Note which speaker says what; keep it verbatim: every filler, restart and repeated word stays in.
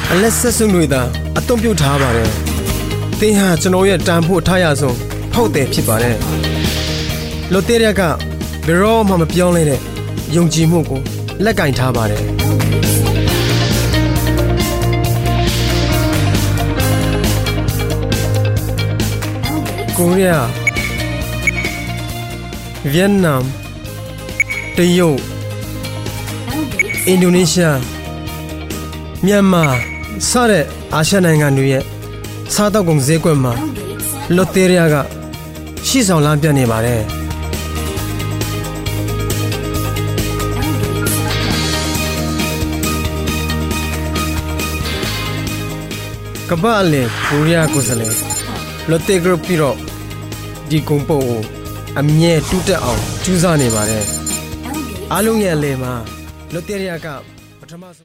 Speaker 1: အလက်ဆက်စုံတွေသာအသုံးပြုထားပါတယ်သင်ဟာကျွန်တော်ရဲ့တန်ဖို့ထားရဆုံးဖောက်တယ်ဖြစ်ပါတယ်လိုတေးရကဘယ်တော့မှမပြောင်းလဲတဲ့ယုံကြည်မှုကိုလက်ကင်ထားပါတယ်ကိုရီးယားဗီယက်နမ်တရုတ်အင်ဒိုနီးရှားမြန်မာစတဲ့အာရှနိုင်ငံတွေရဲ့စားတောက်ကုန်ဈေးကွက်မှာလိုတေးရကရှိဆောင်လမ်းပြနေပါတယ်ကမ္ဘာအလယ်ကိုရီးယားကိုစလဲလိုတေဂရုပြီးတော့ဒီကုံပုတ်ကိုအမြဲတူးတက်အောင်ကြိုးစားနေပါတယ်အားလုံးရဲ့အလယ်မှာလိုတေးရကပထမ